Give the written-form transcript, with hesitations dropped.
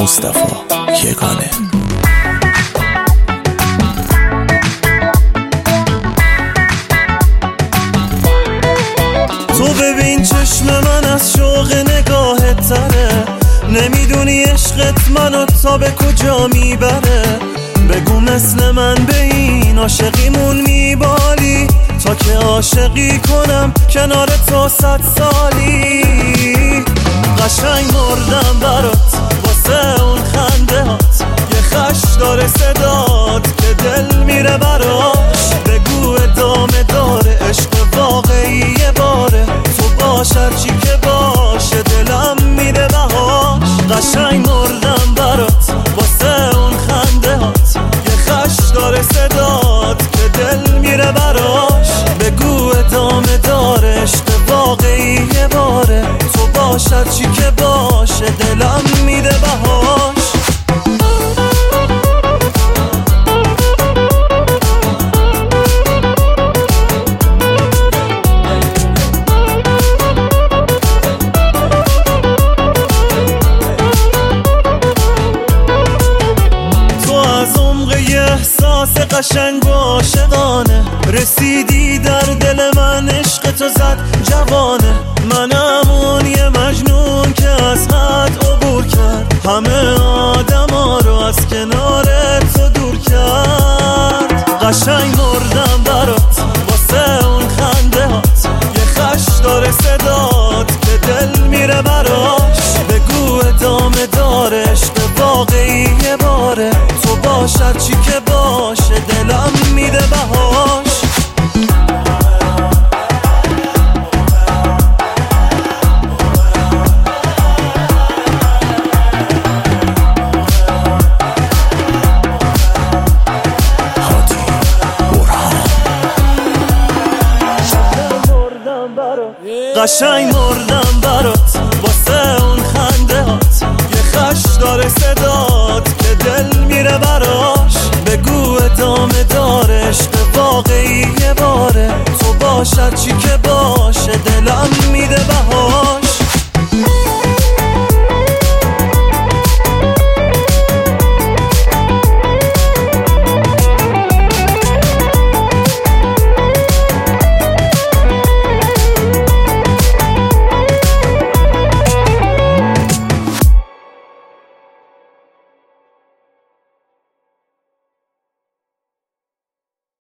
مصطفی یگانه. تو ببین چشم من از شوق نگاهت تره، نمیدونی عشقت منو تا به کجا میبره. بگو مثل من به این عاشقیمون میبالی، تا که عاشقی کنم کنار تو 100 سالی. قشنگ مردم برات واسه اون خنده هات، یه خش داره صدات که دل میره براش. بگو ادامه داره عشق واقعی یه باره، تو باش هرچی که باشه دلم میده بهاش. قشنگ مردم برات واسه اون خنده هات، یه خش داره صدات که دل میره براش. بگو ادامه داره عشق واقعی یه باره، تو باش هرچی که باشه دلم میده بهاش. احساس قشنگ و عاشقانه، رسیدی در دل من، عشق تو زد جوانه. منم اون یه مجنون که از حد عبور کرد، همه آدما رو از کنار تو دور کرد. قشنگ مردم برات واسه اون خنده هات، یه خش داره صدات که دل میره براش. بگو ادامه داره عشق واقعی یه باره، تو باش هرچی که باشه دلم میده بهاش. قشنگ مردم برات واسه اون خنده هات، یه خش داره صدات که دل میره براش. بگو ادامه داره عشق واقعی یه باره، تو باش هرچی که باشه